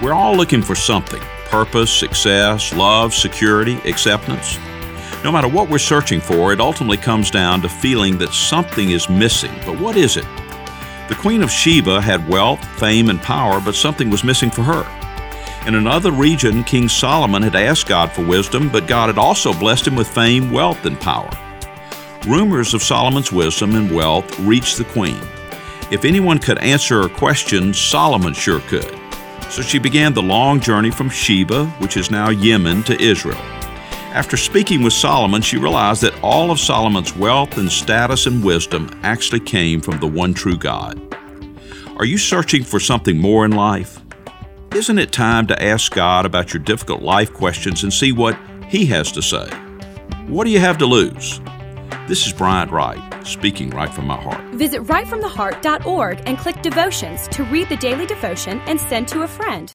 We're all looking for something: purpose, success, love, security, acceptance. No matter what we're searching for, it ultimately comes down to feeling that something is missing. But what is it? The Queen of Sheba had wealth, fame, and power, but something was missing for her. In another region, King Solomon had asked God for wisdom, but God had also blessed him with fame, wealth, and power. Rumors of Solomon's wisdom and wealth reached the queen. If anyone could answer her questions, Solomon sure could. So she began the long journey from Sheba, which is now Yemen, to Israel. After speaking with Solomon, she realized that all of Solomon's wealth and status and wisdom actually came from the one true God. Are you searching for something more in life? Isn't it time to ask God about your difficult life questions and see what He has to say? What do you have to lose? This is Bryant Wright, speaking right from my heart. Visit rightfromtheheart.org and click Devotions to read the daily devotion and send to a friend.